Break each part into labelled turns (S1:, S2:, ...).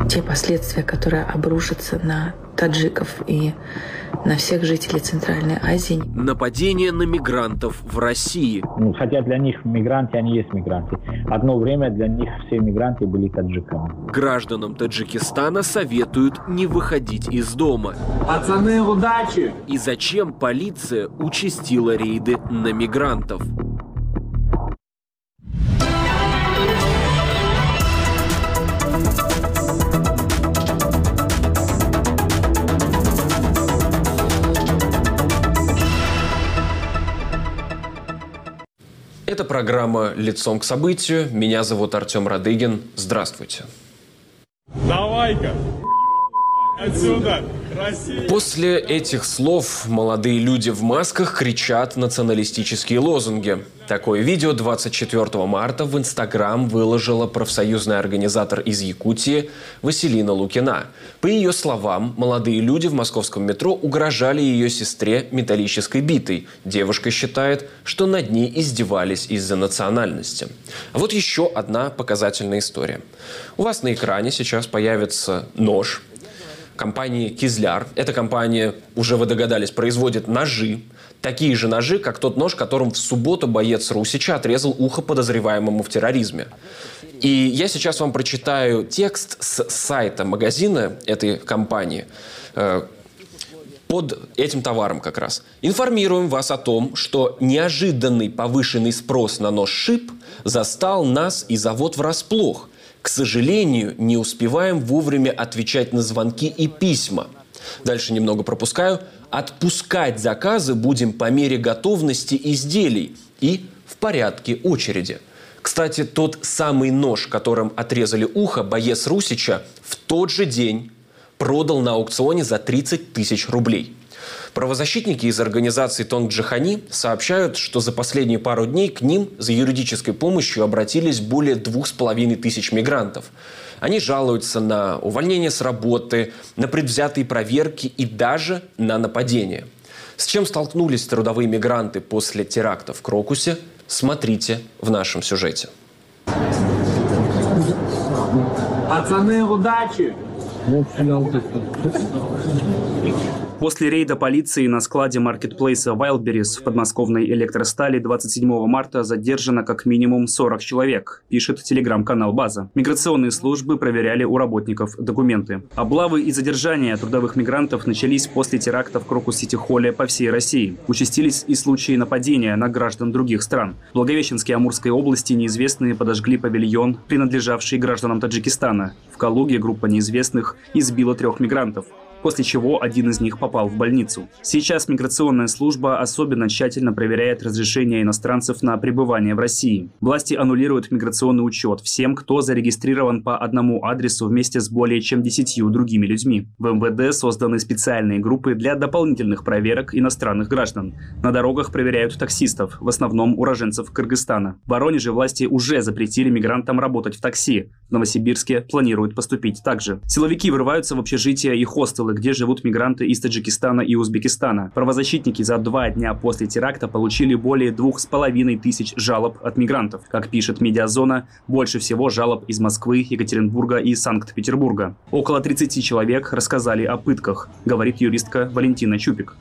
S1: те последствия, которые обрушатся на таджиков и на всех жителей Центральной Азии.
S2: Нападение на мигрантов в России.
S3: Хотя для них мигранты, они есть мигранты. Одно время для них все мигранты были таджиками.
S2: Гражданам Таджикистана советуют не выходить из дома.
S4: Пацаны, удачи!
S2: И зачем полиция участила рейды на мигрантов? Это программа «Лицом к событию». Меня зовут Артем Радыгин. Здравствуйте.
S4: Давай-ка! Отсюда! Россия!
S2: После этих слов молодые люди в масках кричат националистические лозунги. Такое видео 24 марта в Инстаграм выложила профсоюзный организатор из Якутии Василина Лукина. По ее словам, молодые люди в московском метро угрожали ее сестре металлической битой. Девушка считает, что над ней издевались из-за национальности. А вот еще одна показательная история. У вас на экране сейчас появится нож компании «Кизляр». Эта компания, уже вы догадались, производит ножи. Такие же ножи, как тот нож, которым в субботу боец Русича отрезал ухо подозреваемому в терроризме. И я сейчас вам прочитаю текст с сайта магазина этой компании под этим товаром как раз. Информируем вас о том, что неожиданный повышенный спрос на нож «Шип» застал нас и завод врасплох. К сожалению, не успеваем вовремя отвечать на звонки и письма. Дальше немного пропускаю. Отпускать заказы будем по мере готовности изделий и в порядке очереди. Кстати, тот самый нож, которым отрезали ухо боец Русича, в тот же день продал на аукционе за 30 тысяч рублей. Правозащитники из организации «Тонг Джихани» сообщают, что за последние пару дней к ним за юридической помощью обратились более 2500 мигрантов. Они жалуются на увольнение с работы, на предвзятые проверки и даже на нападения. С чем столкнулись трудовые мигранты после теракта в Крокусе, смотрите в нашем сюжете.
S4: Пацаны, удачи!
S5: После рейда полиции на складе маркетплейса Wildberries в подмосковной Электростали 27 марта задержано как минимум 40 человек, пишет телеграм-канал «База». Миграционные службы проверяли у работников документы. Облавы и задержания трудовых мигрантов начались после теракта в Крокус-Сити-Холле по всей России. Участились и случаи нападения на граждан других стран. В Благовещенской Амурской области неизвестные подожгли павильон, принадлежавший гражданам Таджикистана. В Калуге группа неизвестных избила 3 мигрантов, после чего один из них попал в больницу. Сейчас миграционная служба особенно тщательно проверяет разрешение иностранцев на пребывание в России. Власти аннулируют миграционный учет всем, кто зарегистрирован по одному адресу вместе с более чем 10 другими людьми. В МВД созданы специальные группы для дополнительных проверок иностранных граждан. На дорогах проверяют таксистов, в основном уроженцев Кыргызстана. В Воронеже власти уже запретили мигрантам работать в такси. В Новосибирске планируют поступить так же. Силовики врываются в общежития и хостелы, где живут мигранты из Таджикистана и Узбекистана. Правозащитники за 2 дня после теракта получили более 2500 жалоб от мигрантов. Как пишет «Медиазона», больше всего жалоб из Москвы, Екатеринбурга и Санкт-Петербурга. Около 30 человек рассказали о пытках, говорит юристка Валентина Чупик.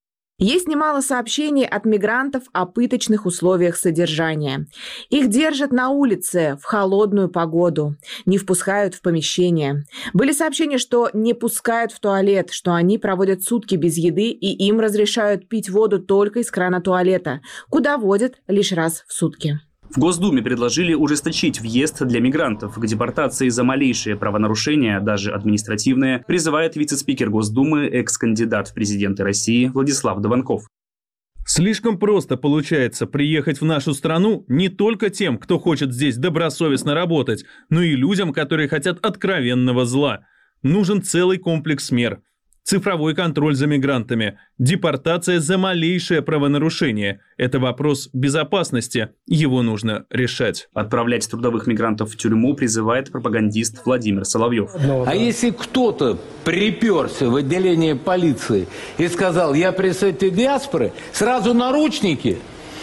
S6: Есть немало сообщений от мигрантов о пыточных условиях содержания. Их держат на улице в холодную погоду, не впускают в помещение. Были сообщения, что не пускают в туалет, что они проводят сутки без еды и им разрешают пить воду только из крана туалета, куда водят лишь раз в сутки.
S5: В Госдуме предложили ужесточить въезд для мигрантов. К депортации за малейшие правонарушения, даже административные, призывает вице-спикер Госдумы, экс-кандидат в президенты России Владислав Дованков.
S7: Слишком просто получается приехать в нашу страну не только тем, кто хочет здесь добросовестно работать, но и людям, которые хотят откровенного зла. Нужен целый комплекс мер. Цифровой контроль за мигрантами, депортация за малейшее правонарушение – это вопрос безопасности, его нужно решать.
S5: Отправлять трудовых мигрантов в тюрьму призывает пропагандист Владимир Соловьев.
S8: А если кто-то приперся в отделение полиции и сказал: я представитель диаспоры, сразу наручники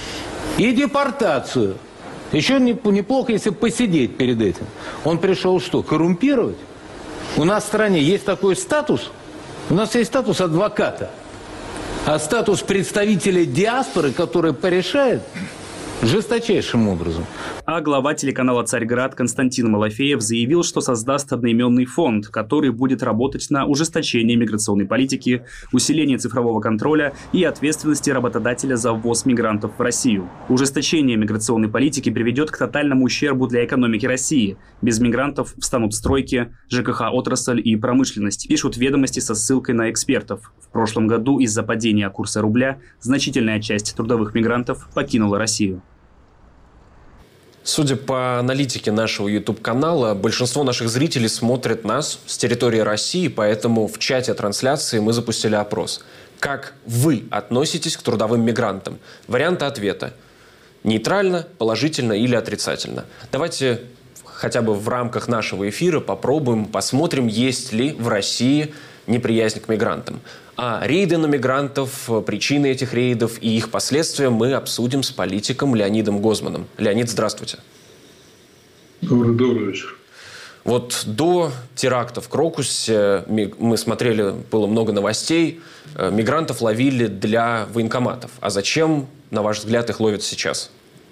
S8: и депортацию. Еще неплохо, если посидеть перед этим. Он пришел что, коррумпировать? У нас в стране есть такой статус, у нас есть статус адвоката, а статус представителя диаспоры, который порешает жесточайшим образом.
S5: А глава телеканала «Царьград» Константин Малафеев заявил, что создаст одноименный фонд, который будет работать на ужесточение миграционной политики, усиление цифрового контроля и ответственности работодателя за ввоз мигрантов в Россию. Ужесточение миграционной политики приведет к тотальному ущербу для экономики России. Без мигрантов встанут стройки, ЖКХ-отрасль и промышленность, пишут «Ведомости» со ссылкой на экспертов. В прошлом году из-за падения курса рубля значительная часть трудовых мигрантов покинула Россию.
S2: Судя по аналитике нашего YouTube-канала, большинство наших зрителей смотрят нас с территории России, поэтому в чате трансляции мы запустили опрос. Как вы относитесь к трудовым мигрантам? Варианты ответа: нейтрально, положительно или отрицательно. Давайте хотя бы в рамках нашего эфира попробуем, посмотрим, есть ли в России неприязнь к мигрантам. А рейды на мигрантов, причины этих рейдов и их последствия мы обсудим с политиком Леонидом Гозманом. Леонид, здравствуйте.
S9: Добрый вечер.
S2: Вот до теракта в Крокусе мы смотрели, было много новостей, мигрантов ловили для военкоматов. А зачем, на ваш взгляд, их ловят сейчас?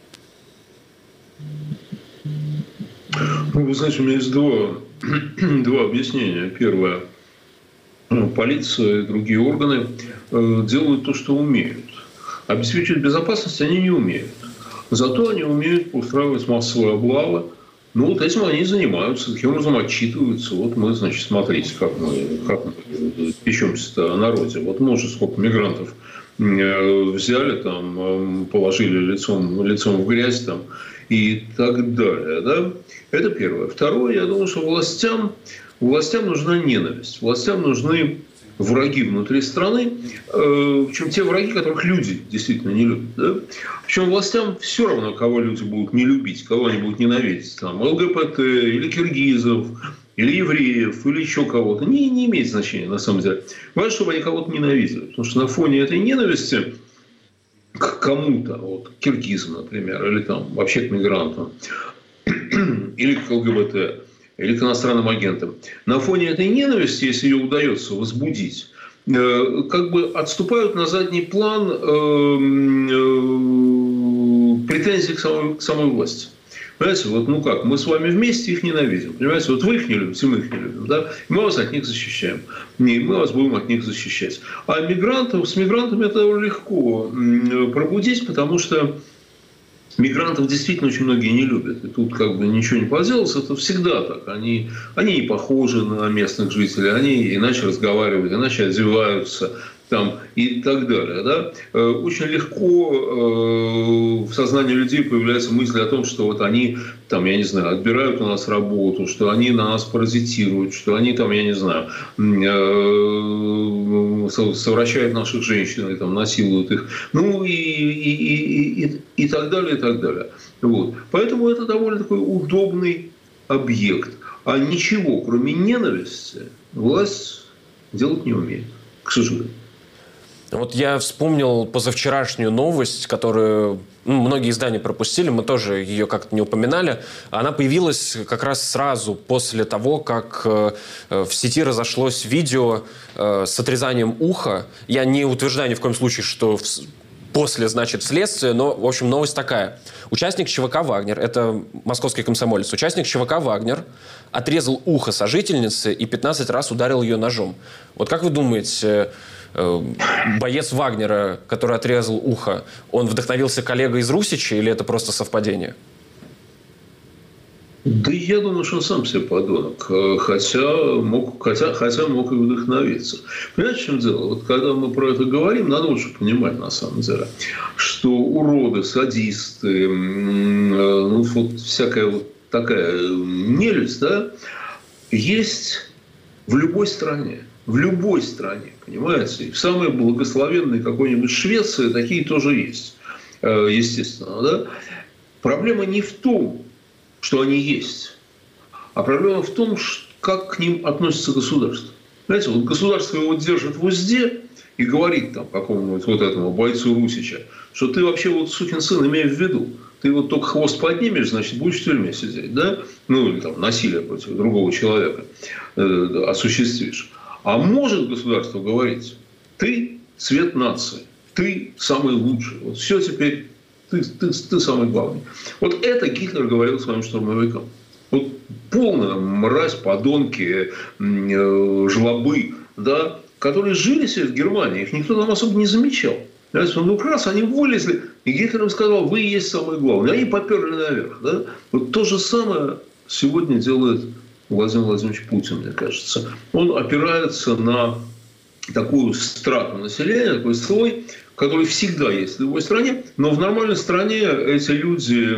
S9: Вы знаете, у меня есть два объяснения. Первое. Полиция и другие органы делают то, что умеют. Обеспечивать безопасность они не умеют. Зато они умеют устраивать массовые облавы. Ну, вот этим они занимаются, таким образом отчитываются. Вот мы, значит, смотрите, как мы печемся-то о народе. Вот мы уже сколько мигрантов взяли, там, положили лицом в грязь там, и так далее. Да? Это первое. Второе, я думаю, что властям нужна ненависть. Властям нужны враги внутри страны, причем те враги, которых люди действительно не любят. Да? Причем властям все равно, кого люди будут не любить, кого они будут ненавидеть. Там, ЛГБТ, или киргизов, или евреев, или еще кого-то. Не имеет значения, на самом деле. Важно, чтобы они кого-то ненавидели. Потому что на фоне этой ненависти к кому-то, вот, к киргизам, например, или там, вообще к мигрантам, или к ЛГБТ, или к иностранным агентам. На фоне этой ненависти, если ее удается возбудить, как бы отступают на задний план претензии к самой власти. Понимаете, вот ну как, мы с вами вместе их ненавидим. Понимаете, вот вы их не любите, мы их не любим. Да? И мы вас от них защищаем. И мы вас будем от них защищать. А с мигрантами это легко пробудить, потому что мигрантов действительно очень многие не любят. И тут как бы ничего не поделать. Это всегда так. Они не похожи на местных жителей. Они иначе разговаривают, иначе одеваются там, и так далее. Да? Очень легко в сознании людей появляется мысль о том, что вот они там, я не знаю, отбирают у нас работу, что они на нас паразитируют, что они там, я не знаю, совращают наших женщин, и, там, насилуют их, ну и так далее, и так далее. Вот. Поэтому это довольно такой удобный объект. А ничего, кроме ненависти, власть делать не умеет, к сожалению.
S2: Вот я вспомнил позавчерашнюю новость, которую многие издания пропустили, мы тоже ее как-то не упоминали. Она появилась как раз сразу после того, как в сети разошлось видео с отрезанием уха. Я не утверждаю ни в коем случае, что после, значит, следствие, но, в общем, новость такая. Участник ЧВК «Вагнер», это московский комсомолец, участник ЧВК «Вагнер» отрезал ухо сожительницы и 15 раз ударил ее ножом. Вот как вы думаете, боец Вагнера, который отрезал ухо, он вдохновился коллегой из Русича или это просто совпадение?
S9: Да я думаю, что он сам себе подонок, хотя мог и вдохновиться. Понимаете, в чем дело? Вот когда мы про это говорим, надо лучше понимать, на самом деле, что уроды, садисты, ну, вот всякая вот такая нелюдь, да, есть в любой стране. В любой стране, понимаете? И в самой благословенной какой-нибудь Швеции такие тоже есть, естественно, да? Проблема не в том, что они есть, а проблема в том, как к ним относится государство. Знаете, вот государство его держит в узде и говорит там какому-нибудь вот этому бойцу Русича, что ты вообще вот, сукин сын, имей в виду, ты вот только хвост поднимешь, значит, будешь в тюрьме сидеть, да? Ну, или там насилие против другого человека осуществишь. А может государство говорить, ты цвет нации, ты самый лучший, вот все теперь, ты самый главный. Вот это Гитлер говорил своим штурмовикам. Вот полная мразь, подонки, жлобы, да, которые жили себе в Германии, их никто там особо не замечал. Ну, как раз они вылезли, и Гитлер им сказал, вы и есть самый главный. Они поперли наверх. Да? Вот то же самое сегодня делает Владимир Владимирович Путин, мне кажется. Он опирается на такую страту населения, такой слой, который всегда есть в любой стране, но в нормальной стране эти люди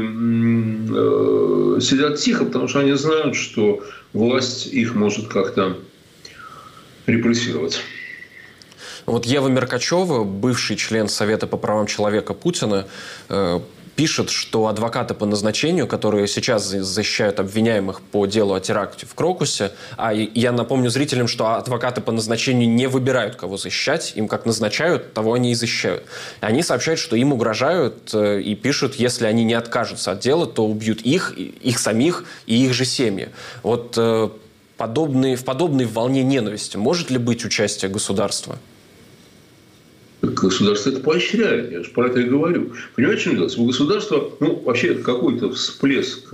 S9: сидят тихо, потому что они знают, что власть их может как-то репрессировать.
S2: Вот Ева Меркачева, бывший член Совета по правам человека Путина, пишет, что адвокаты по назначению, которые сейчас защищают обвиняемых по делу о теракте в Крокусе, а я напомню зрителям, что адвокаты по назначению не выбирают, кого защищать, им как назначают, того они и защищают. Они сообщают, что им угрожают и пишут, если они не откажутся от дела, то убьют их самих и их же семьи. Вот в подобной волне ненависти может ли быть участие государства?
S9: Государство это поощряет, я же про это и говорю. Понимаете, что делается? У государства, вообще какой-то всплеск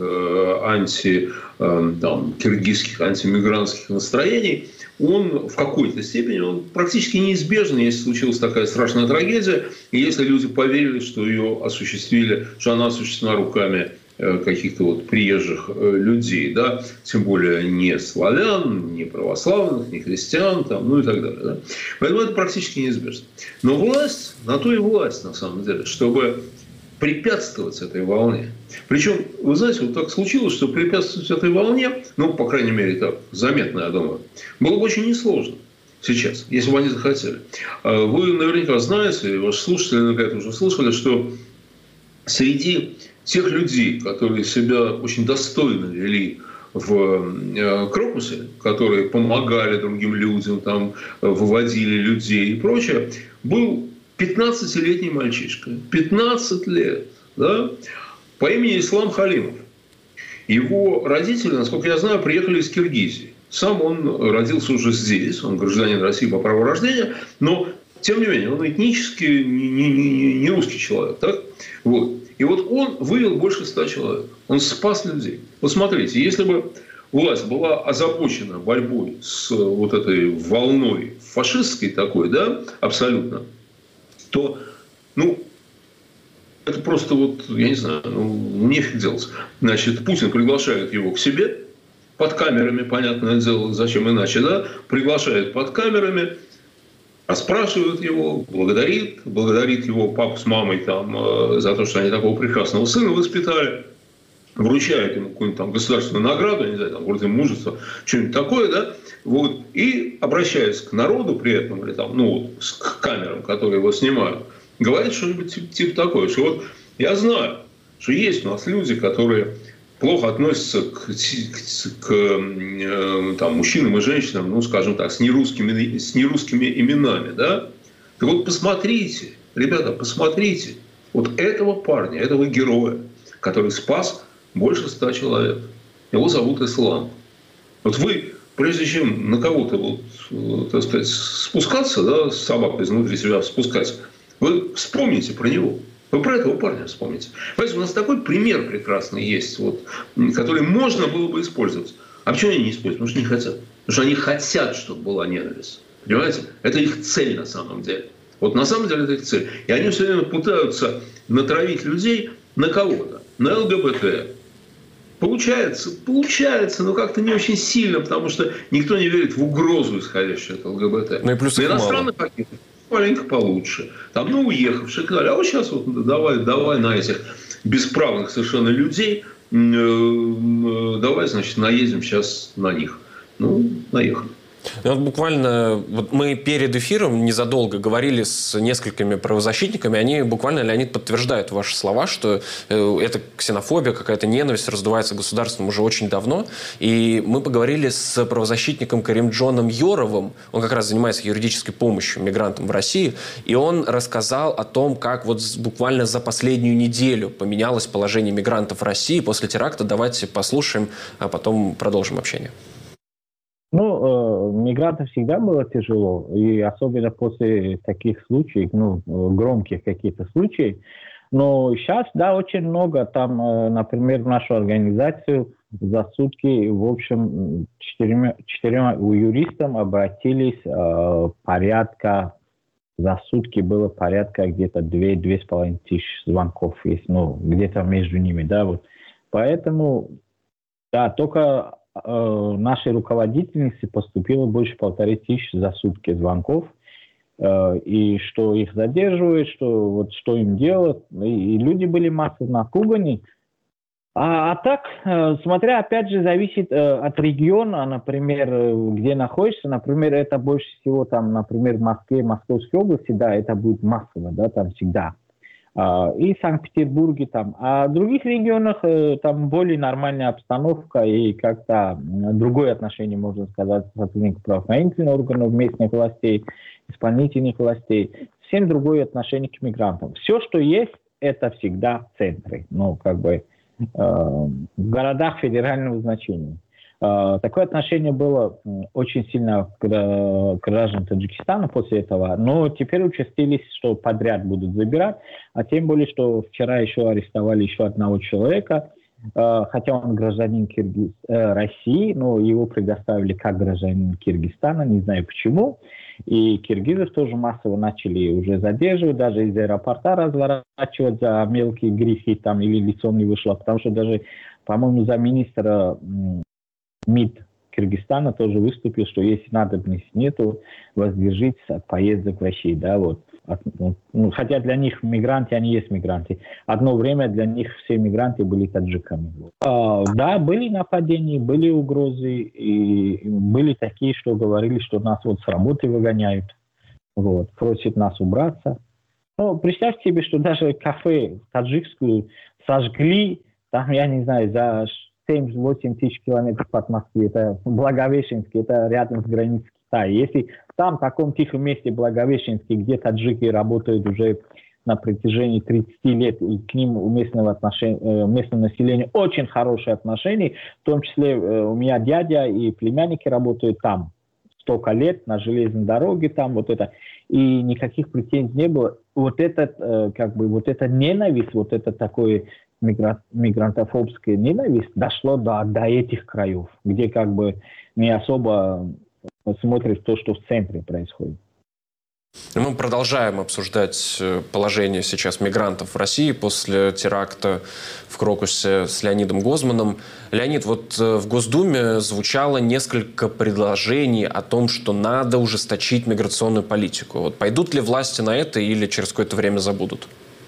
S9: киргизских, антимигрантских настроений, он в какой-то степени, он практически неизбежен, если случилась такая страшная трагедия, и если люди поверили, что ее осуществили, что она осуществлена руками каких-то вот приезжих людей, да, тем более не славян, не православных, не христиан, там, и так далее. Да. Поэтому это практически неизбежно. Но власть, на то и власть, на самом деле, чтобы препятствовать этой волне. Причем, вы знаете, вот так случилось, что препятствовать этой волне, по крайней мере, так заметно, я думаю, было бы очень несложно сейчас, если бы они захотели. Вы наверняка знаете, ваши слушатели наверняка уже слышали, что среди тех людей, которые себя очень достойно вели в Крокусе, которые помогали другим людям, там, выводили людей и прочее, был 15-летний мальчишка. 15 лет. Да, по имени Ислам Халимов. Его родители, насколько я знаю, приехали из Киргизии. Сам он родился уже здесь, он гражданин России по праву рождения, но, тем не менее, он этнически не русский человек. Так? Вот. И вот он вывел больше 100 человек. Он спас людей. Вот смотрите, если бы власть была озабочена борьбой с вот этой волной фашистской такой, да, абсолютно, то, это просто я не знаю, нефиг делать. Значит, Путин приглашает его к себе, под камерами, понятное дело, зачем иначе, да, приглашает под камерами, спрашивают его, благодарит его папу с мамой там, за то, что они такого прекрасного сына воспитали, вручают ему какую-нибудь там государственную награду, не знаю, там, орден мужества, что-нибудь такое, да, вот, и обращаясь к народу при этом, или там, к камерам, которые его снимают, говорит что-нибудь типа такое, что вот я знаю, что есть у нас люди, которые плохо относятся к мужчинам и женщинам, скажем так, с нерусскими именами, да? Так вот, посмотрите, ребята, посмотрите, вот этого парня, этого героя, который спас больше 100 человек. Его зовут Ислам. Вот вы, прежде чем на кого-то, так сказать, спускаться, да, с собакой изнутри себя спускать, вы вспомните про него. Вы про этого парня вспомните. Понимаете, у нас такой пример прекрасный есть, который можно было бы использовать. А почему они не используют? Потому что не хотят. Потому что они хотят, чтобы была ненависть. Понимаете? Это их цель на самом деле. Вот на самом деле это их цель. И они все время пытаются натравить людей на кого-то. На ЛГБТ. Получается, но как-то не очень сильно, потому что никто не верит в угрозу, исходящую от ЛГБТ.
S2: Ну и плюс
S9: иностранных каких-то маленько получше. Там, уехавшие, сказали, а вот сейчас давай на этих бесправных совершенно людей, давай, значит, наедем сейчас на них. Наехали.
S2: Вот буквально мы перед эфиром незадолго говорили с несколькими правозащитниками, они буквально, Леонид, подтверждают ваши слова, что эта ксенофобия, какая-то ненависть раздувается государством уже очень давно. И мы поговорили с правозащитником Каримджоном Йоровым, он как раз занимается юридической помощью мигрантам в России, и он рассказал о том, как вот буквально за последнюю неделю поменялось положение мигрантов в России после теракта. Давайте послушаем, а потом продолжим общение.
S3: Мигрантам всегда было тяжело, и особенно после таких случаев, громких каких-то случаев. Но сейчас, да, очень много. Там, например, в нашу организацию за сутки, в общем, четырьмя юристам обратились порядка, за сутки было порядка где-то 2-2,5 тысячи звонков есть, где-то между ними, да, вот. Поэтому, да, только нашей руководительнице поступило больше 1500 за сутки звонков, и что их задерживают, что им делать, и люди были массово напуганы. А так, смотря, опять же, зависит от региона, например, где находишься, например, это больше всего там, например, в Москве, Московской области, да, это будет массово, да, там всегда. И в Санкт-Петербурге там. А в других регионах там более нормальная обстановка и как-то другое отношение, можно сказать, сотрудников правоохранительных органов, местных властей, исполнительных властей. Совсем другое отношение к мигрантам. Все, что есть, это всегда в центре. В городах федерального значения. Такое отношение было очень сильно к гражданам Таджикистана после этого, но теперь участились, что подряд будут забирать, а тем более, что вчера еще арестовали еще одного человека, хотя он гражданин России, но его предоставили как гражданин Киргизстана, не знаю почему, и киргизов тоже массово начали уже задерживать, даже из аэропорта разворачивать за мелкие грехи там, или лицом не вышло, потому что даже, по-моему, замминистра МИД Киргизстана тоже выступил, что если надобности нету, воздержитесь от поездок в Россию, да, вот. Хотя для них мигранты, они есть мигранты. Одно время для них все мигранты были таджиками. Да, были нападения, были угрозы, и были такие, что говорили, что нас вот с работы выгоняют, вот, просят нас убраться. Представьте себе, что даже кафе таджикскую сожгли, там, я не знаю, за 7-8 тысяч километров от Москвы, это Благовещенский, это рядом с границей Китая. Если там, в таком тихом месте Благовещенский, где таджики работают уже на протяжении 30 лет, и к ним у местного населения очень хорошие отношения, в том числе у меня дядя и племянники работают там столько лет, на железной дороге там, вот это, и никаких претензий не было. Вот этот, вот эта ненависть, вот это такое мигрантофобская ненависть дошло до этих краев, где не особо смотрят то, что в центре происходит.
S2: Мы продолжаем обсуждать положение сейчас мигрантов в России после теракта в Крокусе с Леонидом Гозманом. Леонид, вот в Госдуме звучало несколько предложений о том, что надо ужесточить миграционную политику. Вот пойдут ли власти на это или через какое-то время забудут?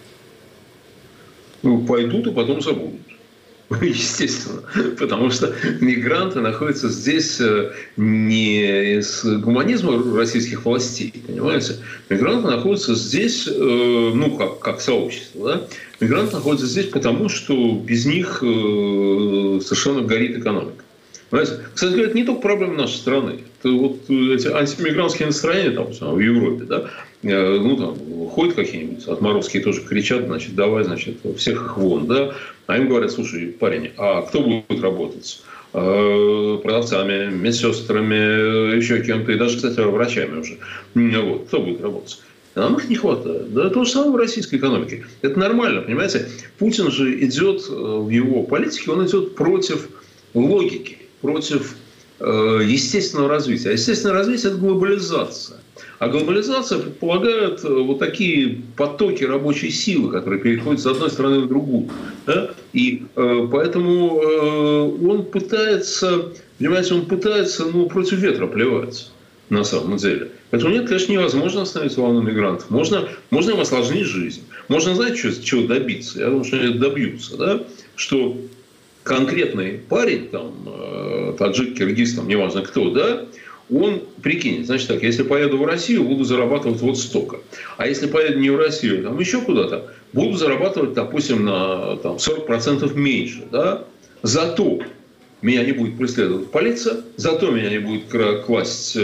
S9: Пойдут и потом забудут. Естественно. Потому что мигранты находятся здесь не из гуманизма российских властей, понимаете? Мигранты находятся здесь, как сообщество. Да? Мигранты находятся здесь потому, что без них совершенно горит экономика. Понимаете? Кстати говоря, это не только проблема нашей страны. Это вот эти антимигрантские настроения там, в Европе, да? Ходят какие-нибудь отморозкие, тоже кричат, давай, всех их вон, да, а им говорят, слушай, парень, а кто будет работать? Продавцами, медсестрами, еще кем-то, и даже, кстати, врачами уже. Вот, кто будет работать? Нам их не хватает. Да, то же самое в российской экономике. Это нормально, понимаете? Путин же идет в его политике, он идет против логики, против естественного развития. А естественное развитие – это глобализация. А глобализация предполагает вот такие потоки рабочей силы, которые переходят с одной страны в другую. Да? И поэтому он пытается, против ветра плевать на самом деле. Поэтому нет, конечно, невозможно остановить волну мигрантов. Можно им осложнить жизнь. Можно, знаете, чего добиться? Я думаю, что они добьются. Да? Что конкретный парень, таджик, киргиз, неважно кто, да, он прикинет, значит так, если поеду в Россию, буду зарабатывать вот столько. А если поеду не в Россию, там еще куда-то, буду зарабатывать, допустим, на 40% меньше. Да? Зато меня не будет преследовать полиция, зато меня не будет класть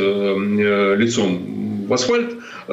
S9: лицом в асфальт,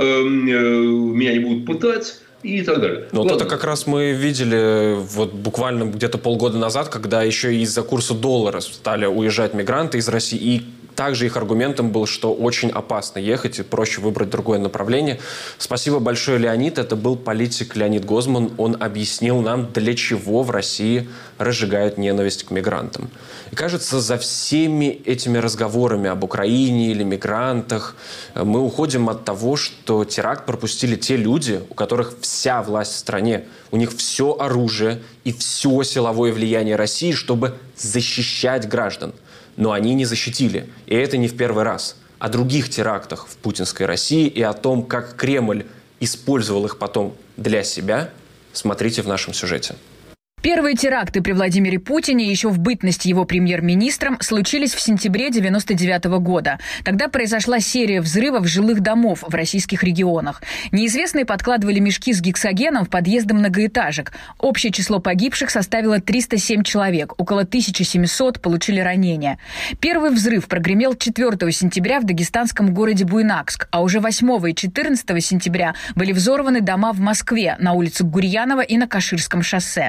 S9: меня не будут пытать. И так далее.
S2: Но вот это как раз мы видели вот буквально где-то полгода назад, когда еще из-за курса доллара стали уезжать мигранты из России. И также их аргументом был, что очень опасно ехать и проще выбрать другое направление. Спасибо большое, Леонид. Это был политик Леонид Гозман. Он объяснил нам, для чего в России разжигают ненависть к мигрантам. И кажется, за всеми этими разговорами об Украине или мигрантах мы уходим от того, что теракт пропустили те люди, у которых вся власть в стране. У них все оружие и все силовое влияние России, чтобы защищать граждан. Но они не защитили. И это не в первый раз. О других терактах в путинской России и о том, как Кремль использовал их потом для себя, смотрите в нашем сюжете.
S10: Первые теракты при Владимире Путине еще в бытность его премьер-министром случились в сентябре 1999 года. Тогда произошла серия взрывов жилых домов в российских регионах. Неизвестные подкладывали мешки с гексогеном в подъезды многоэтажек. Общее число погибших составило 307 человек. Около 1700 получили ранения. Первый взрыв прогремел 4 сентября в дагестанском городе Буйнакск, а уже 8 и 14 сентября были взорваны дома в Москве на улице Гурьянова и на Каширском шоссе.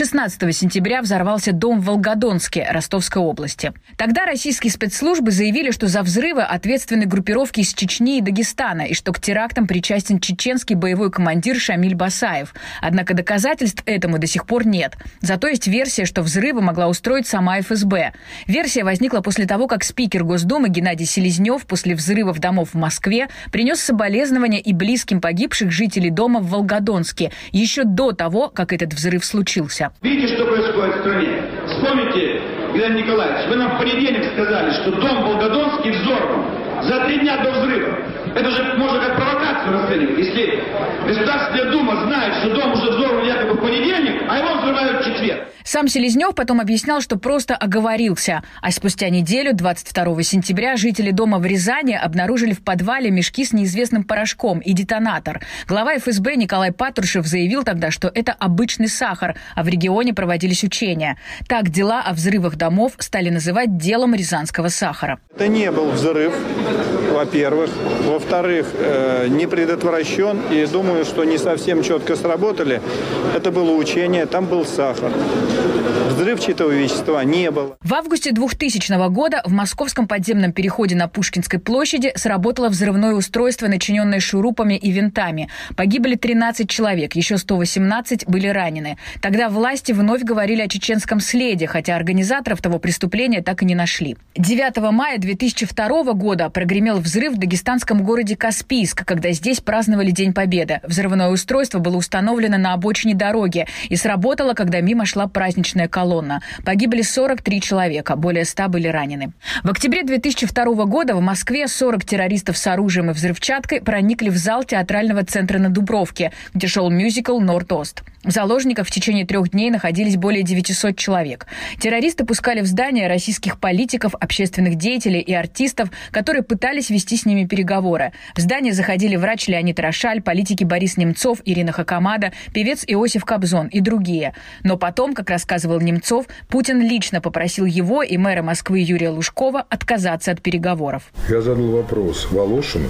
S10: 16 сентября взорвался дом в Волгодонске Ростовской области. Тогда российские спецслужбы заявили, что за взрывы ответственны группировки из Чечни и Дагестана, и что к терактам причастен чеченский боевой командир Шамиль Басаев. Однако доказательств этому до сих пор нет. Зато есть версия, что взрывы могла устроить сама ФСБ. Версия возникла после того, как спикер Госдумы Геннадий Селезнев после взрывов домов в Москве принес соболезнования и близким погибших жителей дома в Волгодонске еще до того, как этот взрыв случился.
S11: Видите, что происходит в стране? Вспомните, Геннадий Николаевич, вы нам в понедельник сказали, что дом Волгодонский взорван за 3 дня до взрыва. Это же можно как провокацию расценивать. Если Государственная Дума знает, что дом уже взорван якобы в понедельник, а его взрывают в четверг.
S10: Сам Селезнев потом объяснял, что просто оговорился. А спустя неделю, 22 сентября, жители дома в Рязани обнаружили в подвале мешки с неизвестным порошком и детонатор. Глава ФСБ Николай Патрушев заявил тогда, что это обычный сахар, а в регионе проводились учения. Так дела о взрывах домов стали называть делом рязанского сахара.
S12: Это не был взрыв, во-первых. Во-вторых, не предотвращен. И думаю, что не совсем четко сработали. Это было учение, там был сахар. Взрывчатого вещества не было.
S10: В августе 2000 года в московском подземном переходе на Пушкинской площади сработало взрывное устройство, начиненное шурупами и винтами. Погибли 13 человек, еще 118 были ранены. Тогда власти вновь говорили о чеченском следе, хотя организаторов того преступления так и не нашли. 9 мая 2002 года прогремел взрыв в дагестанском городе Каспийск, когда здесь праздновали День Победы. Взрывное устройство было установлено на обочине дороги и сработало, когда мимо шла праздничная колонна. Погибли 43 человека, более 100 были ранены. В октябре 2002 года в Москве 40 террористов с оружием и взрывчаткой проникли в зал театрального центра на Дубровке, где шел мюзикл «Норд-Ост». В заложниках в течение 3 дней находились более 900 человек. Террористы пускали в здание российских политиков, общественных деятелей и артистов, которые пытались вести с ними переговоры. В здание заходили врач Леонид Рошаль, политики Борис Немцов, Ирина Хакамада, певец Иосиф Кобзон и другие. Но потом, как рассказывал Немцов, Путин лично попросил его и мэра Москвы Юрия Лужкова отказаться от переговоров.
S13: Я задал вопрос Волошину,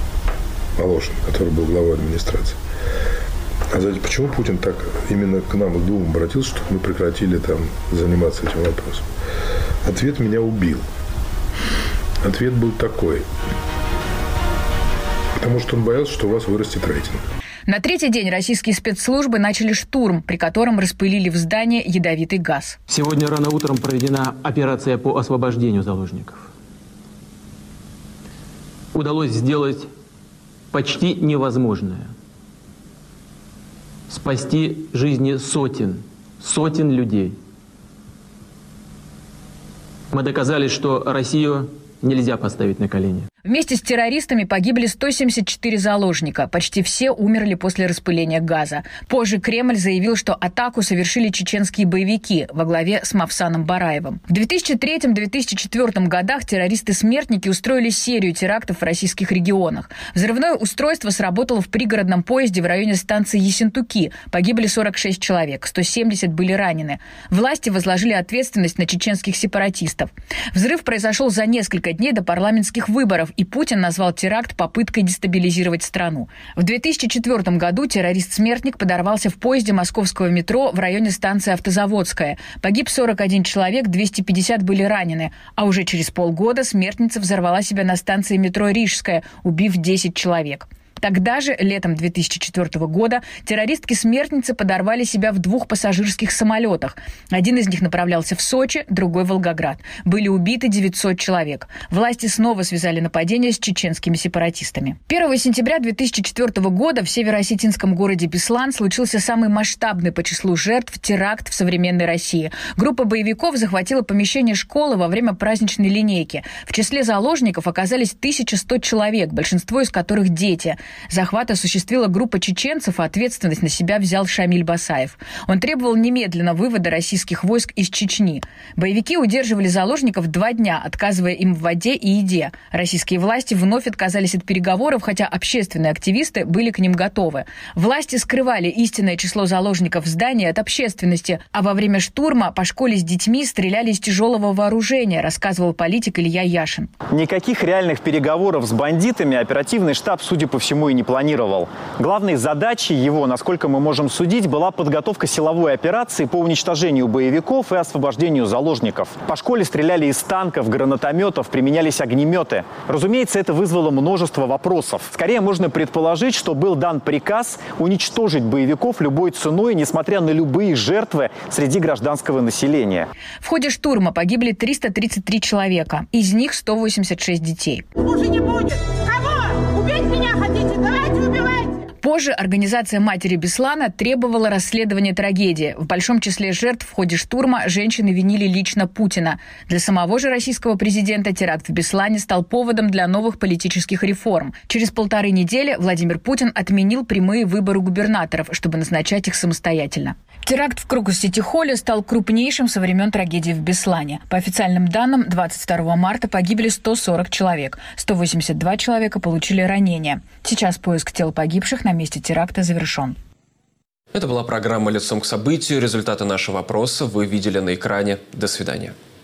S13: который был главой администрации. А знаете, почему Путин так именно к нам, к двум, обратился, чтобы мы прекратили там заниматься этим вопросом? Ответ меня убил. Ответ был такой. Потому что он боялся, что у вас вырастет рейтинг.
S10: На 3-й день российские спецслужбы начали штурм, при котором распылили в здание ядовитый газ.
S14: Сегодня рано утром проведена операция по освобождению заложников. Удалось сделать почти невозможное. Спасти жизни сотен людей. Мы доказали, что Россию нельзя поставить на колени.
S10: Вместе с террористами погибли 174 заложника. Почти все умерли после распыления газа. Позже Кремль заявил, что атаку совершили чеченские боевики во главе с Мавсаном Бараевым. В 2003-2004 годах террористы-смертники устроили серию терактов в российских регионах. Взрывное устройство сработало в пригородном поезде в районе станции Ессентуки. Погибли 46 человек, 170 были ранены. Власти возложили ответственность на чеченских сепаратистов. Взрыв произошел за несколько дней до парламентских выборов, и Путин назвал теракт попыткой дестабилизировать страну. В 2004 году террорист-смертник подорвался в поезде московского метро в районе станции Автозаводская. Погиб 41 человек, 250 были ранены. А уже через полгода смертница взорвала себя на станции метро Рижская, убив 10 человек. Тогда же, летом 2004 года, террористки-смертницы подорвали себя в 2 пассажирских самолетах. Один из них направлялся в Сочи, другой – в Волгоград. Были убиты 900 человек. Власти снова связали нападение с чеченскими сепаратистами. 1 сентября 2004 года в северо-осетинском городе Беслан случился самый масштабный по числу жертв теракт в современной России. Группа боевиков захватила помещение школы во время праздничной линейки. В числе заложников оказались 1100 человек, большинство из которых дети. Захват осуществила группа чеченцев, а ответственность на себя взял Шамиль Басаев. Он требовал немедленно вывода российских войск из Чечни. Боевики удерживали заложников 2 дня, отказывая им в воде и еде. Российские власти вновь отказались от переговоров, хотя общественные активисты были к ним готовы. Власти скрывали истинное число заложников в здании от общественности, а во время штурма по школе с детьми стреляли из тяжелого вооружения, рассказывал политик Илья Яшин.
S15: Никаких реальных переговоров с бандитами оперативный штаб, судя по всему, и не планировал. Главной задачей его, насколько мы можем судить, была подготовка силовой операции по уничтожению боевиков и освобождению заложников. По школе стреляли из танков, гранатометов, применялись огнеметы. Разумеется, это вызвало множество вопросов. Скорее можно предположить, что был дан приказ уничтожить боевиков любой ценой, несмотря на любые жертвы среди гражданского населения.
S10: В ходе штурма погибли 333 человека, из них 186 детей.
S16: Хуже не будет! Кого? Убить меня хотите? Давайте убивайте!
S10: Позже организация «Матери Беслана» требовала расследования трагедии. В большом числе жертв в ходе штурма женщины винили лично Путина. Для самого же российского президента теракт в Беслане стал поводом для новых политических реформ. Через 1,5 недели Владимир Путин отменил прямые выборы губернаторов, чтобы назначать их самостоятельно. Теракт в Крокус-Сити-Холле стал крупнейшим со времен трагедии в Беслане. По официальным данным, 22 марта погибли 140 человек. 182 человека получили ранения. Сейчас поиск тел погибших на месте теракта завершен.
S2: Это была программа «Лицом к событию». Результаты нашего опроса вы видели на экране. До свидания.